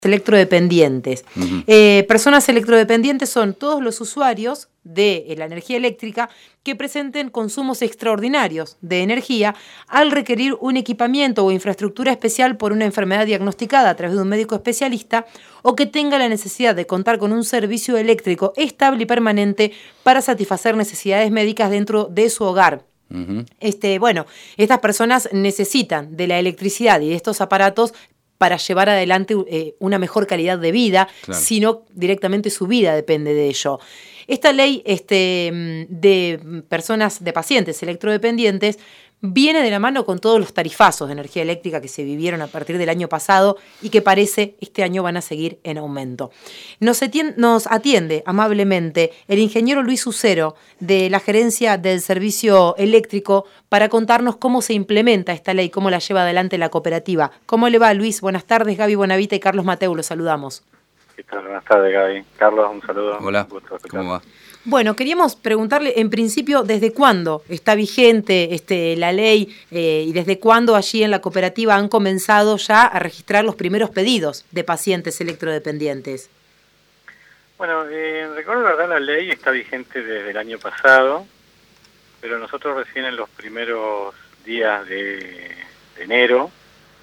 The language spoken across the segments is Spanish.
electrodependientes. Personas electrodependientes son todos los usuarios de la energía eléctrica que presenten consumos extraordinarios de energía al requerir un equipamiento o infraestructura especial por una enfermedad diagnosticada a través de un médico especialista o que tenga la necesidad de contar con un servicio eléctrico estable y permanente para satisfacer necesidades médicas dentro de su hogar. Estas personas necesitan de la electricidad y de estos aparatos para llevar adelante una mejor calidad de vida, sino directamente su vida depende de ello. Esta ley de personas, de pacientes electrodependientes, viene de la mano con todos los tarifazos de energía eléctrica que se vivieron a partir del año pasado y que parece este año van a seguir en aumento. Nos atiende amablemente el ingeniero Luis Ucero de la Gerencia del Servicio Eléctrico para contarnos cómo se implementa esta ley, cómo la lleva adelante la cooperativa. ¿Cómo le va, Luis? Buenas tardes, Gaby Bonavita y Carlos Mateu, los saludamos. ¿Qué tal? Buenas tardes, Gaby. Carlos, un saludo. Hola, ¿cómo va? Bueno, queríamos preguntarle, en principio, ¿desde cuándo está vigente la ley y desde cuándo allí en la cooperativa han comenzado ya a registrar los primeros pedidos de pacientes electrodependientes? Bueno, en rigor de verdad la ley está vigente desde el año pasado, pero nosotros recién en los primeros días de enero,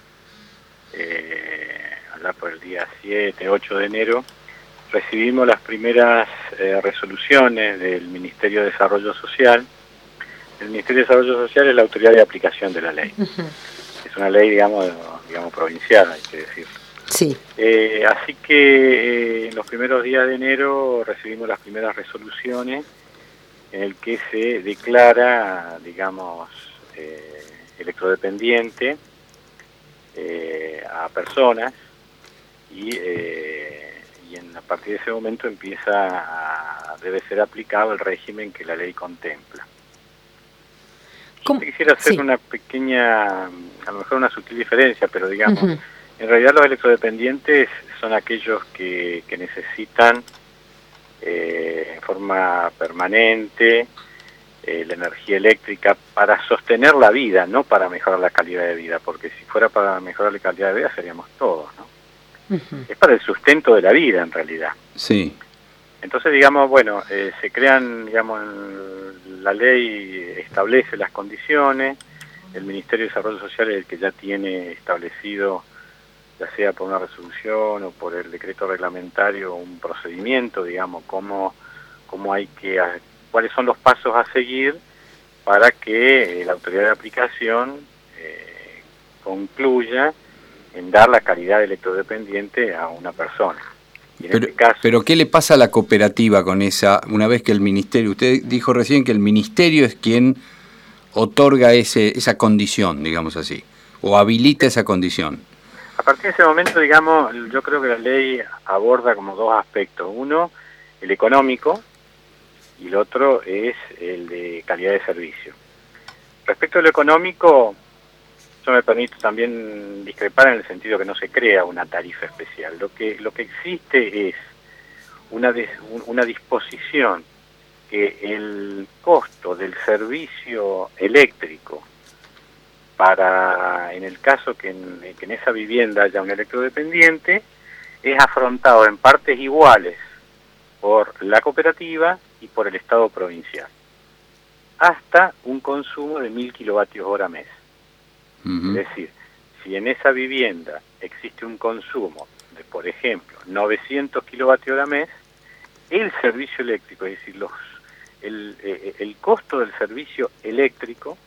allá por el día 7, 8 de enero, recibimos las primeras resoluciones del Ministerio de Desarrollo Social. El Ministerio de Desarrollo Social es la autoridad de aplicación de la ley. Es una ley, digamos provincial, hay que decir. Sí. Así que en los primeros días de enero recibimos las primeras resoluciones en el que se declara, electrodependiente a personas y a partir de ese momento debe ser aplicado el régimen que la ley contempla. Yo quisiera hacer una pequeña, a lo mejor una sutil diferencia, pero en realidad los electrodependientes son aquellos que necesitan en forma permanente la energía eléctrica para sostener la vida, no para mejorar la calidad de vida, porque si fuera para mejorar la calidad de vida seríamos todos, ¿no? Es para el sustento de la vida, en realidad. Sí. Entonces, se crean, la ley establece las condiciones, el Ministerio de Desarrollo Social es el que ya tiene establecido, ya sea por una resolución o por el decreto reglamentario, un procedimiento, cuáles son los pasos a seguir para que la autoridad de aplicación concluya en dar la calidad de electrodependiente a una persona. Y en este caso, pero ¿qué le pasa a la cooperativa con esa, una vez que el ministerio, usted dijo recién que el ministerio es quien otorga esa condición, digamos así, o habilita esa condición? A partir de ese momento, yo creo que la ley aborda como dos aspectos. Uno, el económico, y el otro es el de calidad de servicio. Respecto a lo económico, yo me permito también discrepar en el sentido que no se crea una tarifa especial. Lo que existe es una disposición que el costo del servicio eléctrico en el caso que en esa vivienda haya un electrodependiente, es afrontado en partes iguales por la cooperativa y por el Estado provincial, hasta un consumo de 1.000 kilovatios hora mes. Es decir, si en esa vivienda existe un consumo de, por ejemplo, 900 kilovatios hora mes, el servicio eléctrico, es decir, el costo del servicio eléctrico,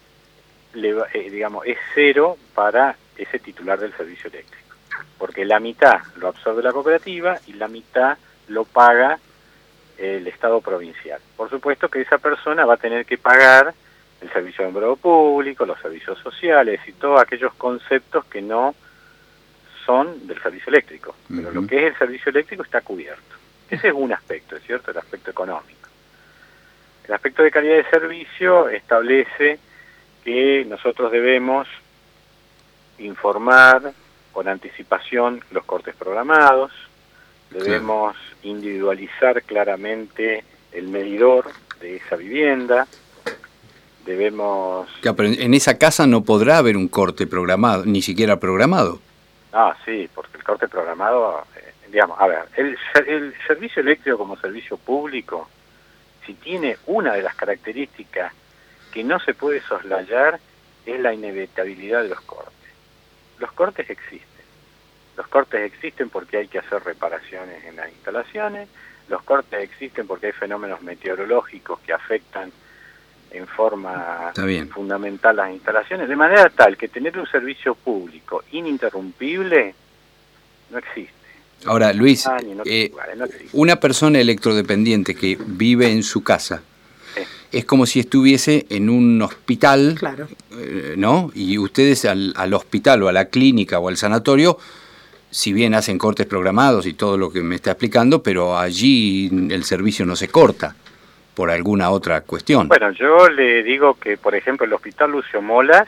es cero para ese titular del servicio eléctrico, porque la mitad lo absorbe la cooperativa y la mitad lo paga el Estado provincial. Por supuesto que esa persona va a tener que pagar el servicio de empleo público, los servicios sociales y todos aquellos conceptos que no son del servicio eléctrico. Pero lo que es el servicio eléctrico está cubierto. Ese es un aspecto, ¿es cierto? El aspecto económico. El aspecto de calidad de servicio establece que nosotros debemos informar con anticipación los cortes programados, debemos individualizar claramente el medidor de esa vivienda, debemos... Pero en esa casa no podrá haber un corte programado, ni siquiera programado. Ah, sí, porque el corte programado, digamos, a ver, el servicio eléctrico como servicio público, si tiene una de las características que no se puede soslayar, es la inevitabilidad de los cortes. Los cortes existen. Los cortes existen porque hay que hacer reparaciones en las instalaciones, los cortes existen porque hay fenómenos meteorológicos que afectan en forma fundamental las instalaciones, de manera tal que tener un servicio público ininterrumpible no existe. Ahora, Luis, no existe. Una persona electrodependiente que vive en su casa, es como si estuviese en un hospital, claro. ¿No? Y ustedes al hospital o a la clínica o al sanatorio, si bien hacen cortes programados y todo lo que me está explicando, pero allí el servicio no se corta por alguna otra cuestión. Bueno, yo le digo que, por ejemplo, el Hospital Lucio Molas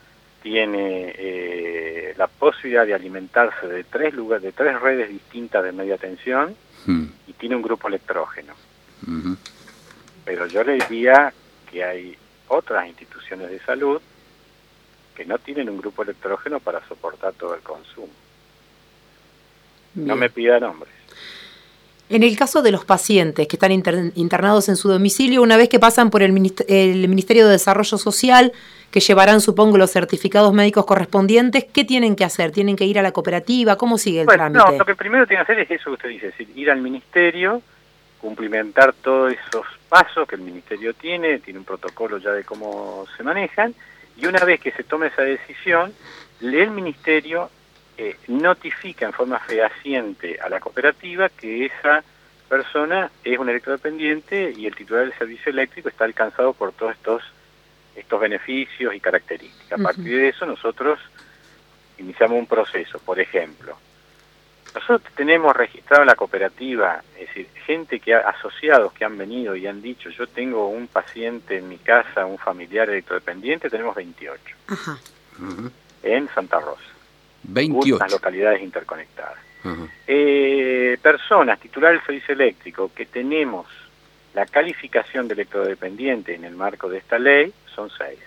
tiene la posibilidad de alimentarse de tres redes distintas de media tensión y tiene un grupo electrógeno. Pero yo le diría que hay otras instituciones de salud que no tienen un grupo electrógeno para soportar todo el consumo. Bien. No me pida nombres. En el caso de los pacientes que están internados en su domicilio, una vez que pasan por el Ministerio de Desarrollo Social, que llevarán, supongo, los certificados médicos correspondientes, ¿qué tienen que hacer? ¿Tienen que ir a la cooperativa? ¿Cómo sigue el trámite? No, lo que primero tienen que hacer es eso que usted dice, es decir, ir al ministerio, cumplimentar todos esos pasos que el ministerio tiene un protocolo ya de cómo se manejan, y una vez que se tome esa decisión, el ministerio notifica en forma fehaciente a la cooperativa que esa persona es un electrodependiente y el titular del servicio eléctrico está alcanzado por todos estos beneficios y características. A partir de eso nosotros iniciamos un proceso. Por ejemplo, nosotros tenemos registrado en la cooperativa, es decir, gente asociados que han venido y han dicho, yo tengo un paciente en mi casa, un familiar electrodependiente, tenemos 28. Ajá. En Santa Rosa. 28. Las localidades interconectadas. Personas titulares del servicio eléctrico que tenemos la calificación de electrodependiente en el marco de esta ley son 6.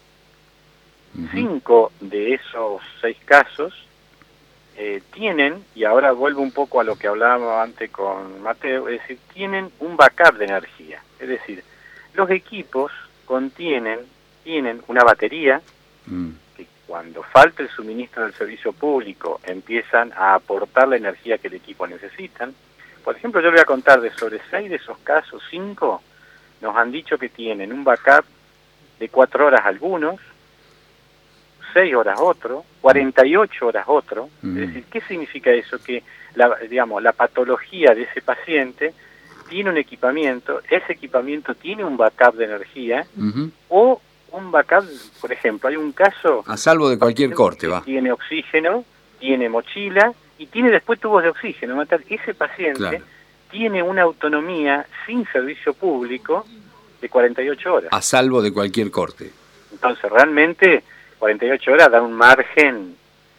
5 de esos 6 casos tienen, y ahora vuelvo un poco a lo que hablábamos antes con Mateo, es decir, tienen un backup de energía. Es decir, los equipos tienen una batería que cuando falta el suministro del servicio público empiezan a aportar la energía que el equipo necesitan. Por ejemplo, yo le voy a contar sobre 6 de esos casos, 5 nos han dicho que tienen un backup de 4 horas algunos, 6 horas otro, 48 horas otro. Es decir, ¿qué significa eso? Que la patología de ese paciente tiene un equipamiento, ese equipamiento tiene un backup de energía, o un backup, por ejemplo, hay un caso... A salvo de cualquier corte, va. Tiene oxígeno, tiene mochila y tiene después tubos de oxígeno. Ese paciente tiene una autonomía sin servicio público de 48 horas. A salvo de cualquier corte. Entonces, realmente, 48 horas da un margen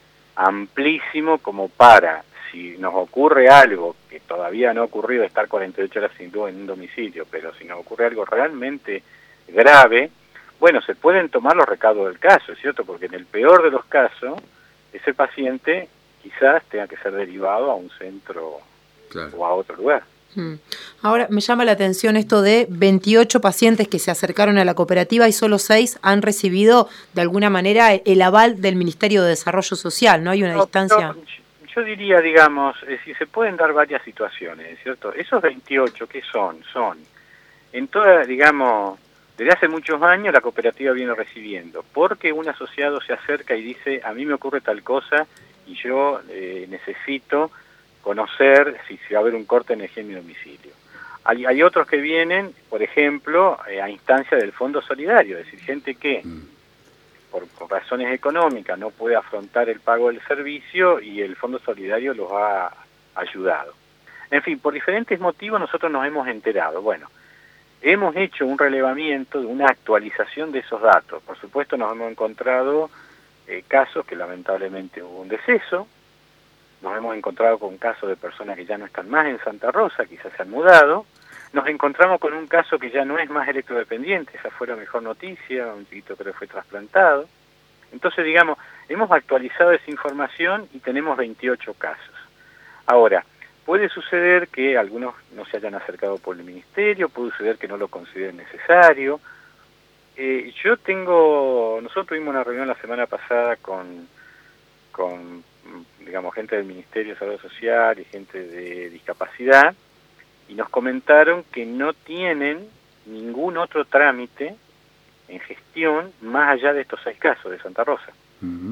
amplísimo como para, si nos ocurre algo, que todavía no ha ocurrido estar 48 horas sin duda en un domicilio, pero si nos ocurre algo realmente grave, bueno, se pueden tomar los recados del caso, ¿es cierto? Porque en el peor de los casos, ese paciente quizás tenga que ser derivado a un centro o a otro lugar. Ahora, me llama la atención esto de 28 pacientes que se acercaron a la cooperativa y solo 6 han recibido, de alguna manera, el aval del Ministerio de Desarrollo Social, ¿no? Hay una distancia... Yo diría, digamos, si se pueden dar varias situaciones, ¿es cierto? Esos 28, ¿qué son? Son, en toda, digamos... Desde hace muchos años la cooperativa viene recibiendo, porque un asociado se acerca y dice, a mí me ocurre tal cosa y yo necesito conocer si va a haber un corte de energía en mi domicilio. Hay otros que vienen, por ejemplo, a instancia del Fondo Solidario, es decir, gente que por razones económicas no puede afrontar el pago del servicio y el Fondo Solidario los ha ayudado. En fin, por diferentes motivos nosotros nos hemos enterado. Bueno, hemos hecho un relevamiento, una actualización de esos datos. Por supuesto nos hemos encontrado casos que lamentablemente hubo un deceso, nos hemos encontrado con casos de personas que ya no están más en Santa Rosa, quizás se han mudado, nos encontramos con un caso que ya no es más electrodependiente, esa fue la mejor noticia, un chiquito que fue trasplantado. Entonces, digamos, Hemos actualizado esa información y tenemos 28 casos. Ahora, puede suceder que algunos no se hayan acercado por el Ministerio, puede suceder que no lo consideren necesario. Nosotros tuvimos una reunión la semana pasada con digamos, gente del Ministerio de Salud Social y gente de discapacidad, y nos comentaron que no tienen ningún otro trámite en gestión más allá de estos 6 casos de Santa Rosa. Uh-huh.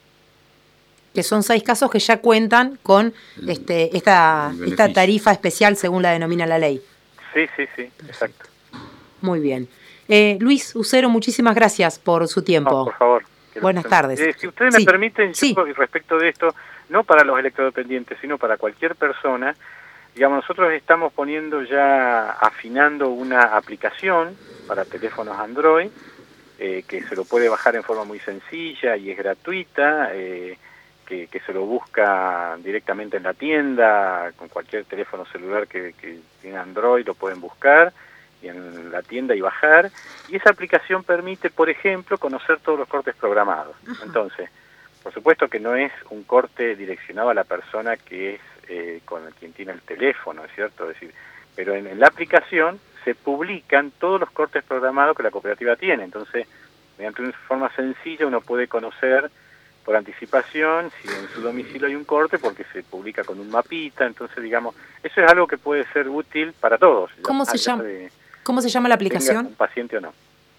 Que son 6 casos que ya cuentan con esta tarifa especial según la denomina la ley. Sí, exacto. Muy bien. Luis Ucero, muchísimas gracias por su tiempo. No, por favor. Buenas tardes. Si ustedes me permiten, yo, respecto de esto, no para los electrodependientes, sino para cualquier persona, digamos, nosotros estamos afinando una aplicación para teléfonos Android, que se lo puede bajar en forma muy sencilla y es gratuita, que se lo busca directamente en la tienda, con cualquier teléfono celular que tiene Android lo pueden buscar y en la tienda y bajar, y esa aplicación permite, por ejemplo, conocer todos los cortes programados. Ajá. Entonces, por supuesto que no es un corte direccionado a la persona que es con quien tiene el teléfono, ¿es cierto? Es decir, pero en la aplicación se publican todos los cortes programados que la cooperativa tiene. Entonces, mediante una forma sencilla uno puede conocer por anticipación si en su domicilio hay un corte, porque se publica con un mapita. Entonces, digamos, eso es algo que puede ser útil para todos. ¿Cómo se llama la aplicación? Tenga un paciente o no.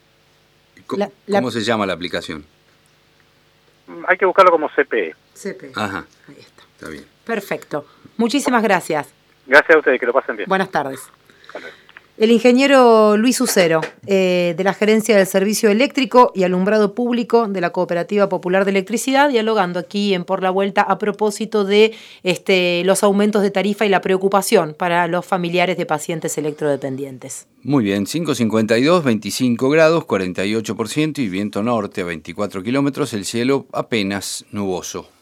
¿Cómo se llama la aplicación? Hay que buscarlo como CPE. CPE. Ajá. Ahí está bien. Perfecto. Muchísimas gracias. Gracias a ustedes, que lo pasen bien. Buenas tardes. El ingeniero Luis Ucero, de la Gerencia del Servicio Eléctrico y Alumbrado Público de la Cooperativa Popular de Electricidad, dialogando aquí en Por la Vuelta a propósito de los aumentos de tarifa y la preocupación para los familiares de pacientes electrodependientes. Muy bien, 5:52, 25 grados, 48% y viento norte a 24 kilómetros, el cielo apenas nuboso.